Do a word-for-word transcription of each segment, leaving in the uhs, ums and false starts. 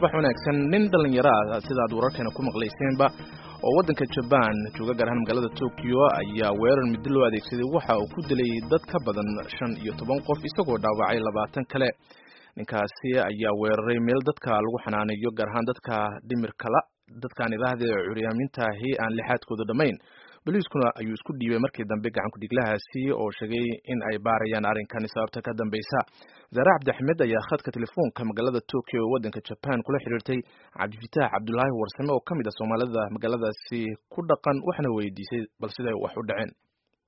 subax wanaagsan nin dhalinyaro ah sidaad wararkeena ku maqlayseenba oo waddanka Japan jooga gaar ahaan magaalada Tokyo ayaa weerar mid loo adeegsaday waxa uu ku dilay dad ka badan shan iyo toban qof isagoo dhaawacay labaatan kale ninkaasi ayaa weeraray meel dadka lagu xanaanayo gaar ahaan dadka dhimirka la dadkaan ilaahdee curyaaminta ahi aan lixaadkooda dhamayn booliiskuna ayuu isku dhiibay markii dambe gacan ku dhiglahaasi oo sheegay in ay baarayaan arrinkan sababta ka dambaysa Zara Abdi Ahmed ayaa khadka telefoonka magaalada Tokyo ee waddanka Japan kula xiriirtay Cabdifitaax Cabdullaahi Warsame oo kamid ah Soomaalida magaaladaasi ku dhaqan waxna weydiisay bal siday wax u dhaceen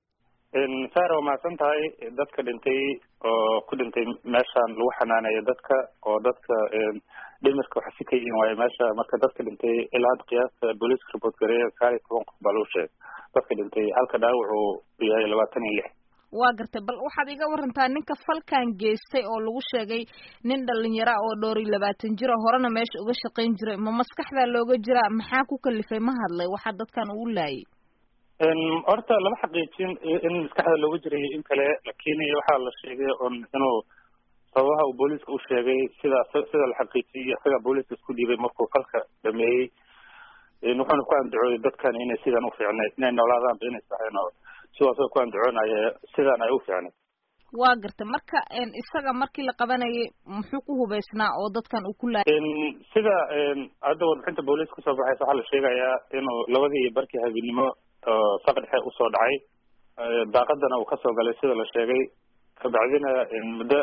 in saaro ma santahay dadka dhintay oo ku dhintay meeshan lagu xanaanayo dadka oo dadka dhimirka waxa si ka yihiin way meesha marka dadka dhintay ilaa qiyaasta booliiska report gareeyay saari toban qof baluushe dadka dhintay halka dhaawacu yahay labaatan iyo lix waa gartay bal waxaad iga warantaa ninka falkan geystay oo lagu sheegay nin dhalinyaro oo dhowr iyo labaatan jir ah horena meesha uga shaqeyn jiray ma maskaxda looga jira maxaa ku kalifay ma hadlay waxa dadkan uu laayay in horta lama xaqiijin in maskaxda looga jiray in kale laakiin waxa la sheegay on inuu sababaha uu booliiska u sheegay sida sida la xaqiijiyay isaga booliiska isku dhiibay markuu falka dhameeyay in wuxuu ku andacooday dadkan inay sidan u fiicnay inay noolaadaan inay saxayno sidoo ku andacoonayo sidan ay u fiicnay waa gartay marka in isaga markii la qabanayay muxuu ku hubeysnaa oo dadkan uu ku laayay in sida in hadda warbixinta booliiska soo baxay waxa la sheegayaa inuu labadii barkii habeenimo saqadxe u soo dhacay daaqadana uu ka soo galay sida la sheegay ka bacdina in muddo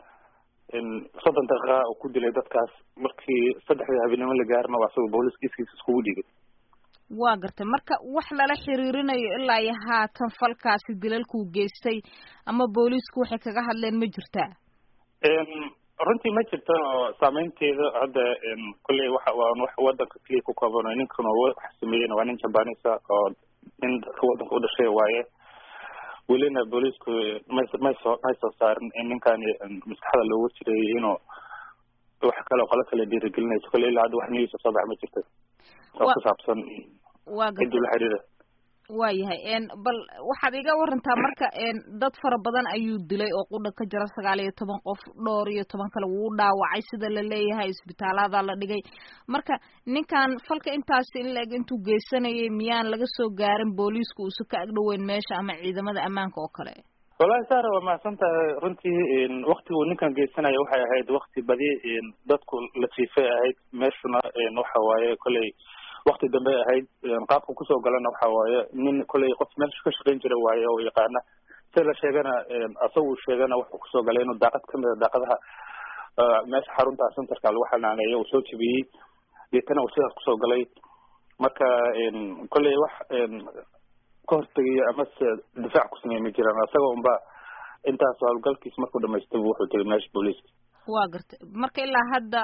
in soddon daqiiqo uu ku dilay dadkaas markii saddexdii habeenimo la gaarna waa soo booliiska iskiisa iskugu dhigay waa gartay marka wax lala xiriirinayo ilaa iyo haatan falkaasi dilalku geystay ama booliisku waxay kaga hadleen ma jirtaa in runtii ma jirto saameynteeda hadda in kulli waxa waa wax wadanka kaliya ku kooban ninkan oo wax sameeyay waa nin Japanese oo in wadanka u dhashay waaye welina booliisku ma ma soo ma soo saarin in ninkan maskaxda loogu jiray inuu wax kale oo qala kale dhiirigelinayso kulli ilaa hadda wax news soo baxay ma jirto oo ku saabsan waa gartay waa yahay een bal waxaad iga warantaa marka een dad fara badan ayuu dilay oo qudha ka jira sagaal iyo toban qof dhowr iyo toban kale wuu dhaawacay sida la leeyahay isbitaalada la dhigay marka ninkan falka intaas in la eg intuu geysanayay miyaan laga soo gaarin booliisku uu ka agdhoweyn meesha ama ciidamada ammaanka oo kale walahi saara waa maasanta runtii in waqtigu ninkan geysanayo waxay ahayd waqti badi in dadku la jiifay ahayd meeshuna in waxa waaye kulay waqti dambe ahayd qaabka ku soo galana waxa waaye nin kulay qof meesha ka shaqeyn jiray waaye oo yaqaana sida la sheegana asagu sheegana wuxuu ku soo galay inuu daaqad kamid ah daaqadaha meesha xarunta centerka lagu xanaaneeyo uu soo jibiyay deetana uu sidaas ku soo galay marka in kulay wax ka hortagay ama difaac ku sameeyay ma jiraan asaga unba intaas hawlgalkiis markuu dhamaystay wuxuu tagay meesha booliiska waa gartay marka ilaa hadda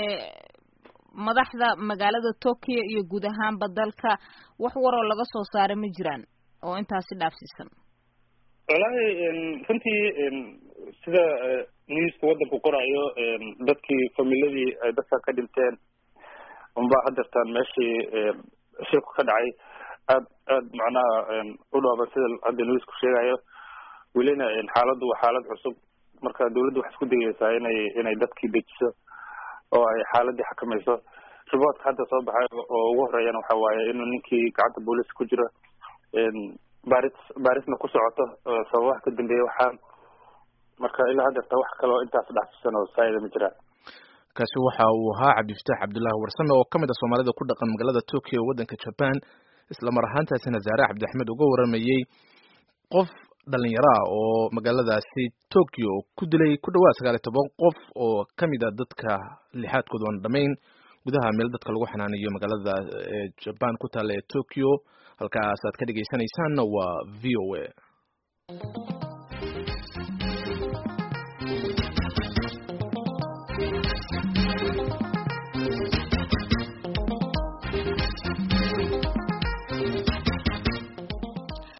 madaxda magaalada Tokyo iyo guud ahaanba dalka wax war oo laga soo saaray ma jiraan oo intaasi dhaafsiisan walahi runtii sida newska wadanku qorayo dadkii familiyadii ay dadka ka dhinteen unba hadartan meeshii shirku ka dhacay aad aad macnaha u dhooban sida hadda newsku sheegayo welina xaaladdu waa xaalad cusub marka dawladdu waxay isku dayaysaa inay inay dadkii dejiso oo ay xaaladii xakamayso riboodka hadda soo baxay oo ugu horeeyana waxa waaye inuu ninkii gacanta booliiska ku jiro baaris baarisna ku socoto sababaha ka dambeeya waxaan marka ilaa hadda wax kale oo intaas dhaafsan oo saayida ma jiraan kaasi waxa uu ahaa Cabdifitaax Cabdullaahi Warsame oo kamid ah Soomaalida ku dhaqan magaalada Tokyo waddanka Japan isla mar ahaantaasina Zara Abdi Ahmed uga waramayay qof dhalinyaro ah oo magaaladaasi Tokyo ku dilay ku dhawaad sagaal iyo toban qof oo kamid ah dadka lixaadkooda aan dhamayn gudaha meel dadka lagu xanaanayo magaalada Japan ku taal ee Tokyo halkaas aad ka dhageysanaysaan waa V O A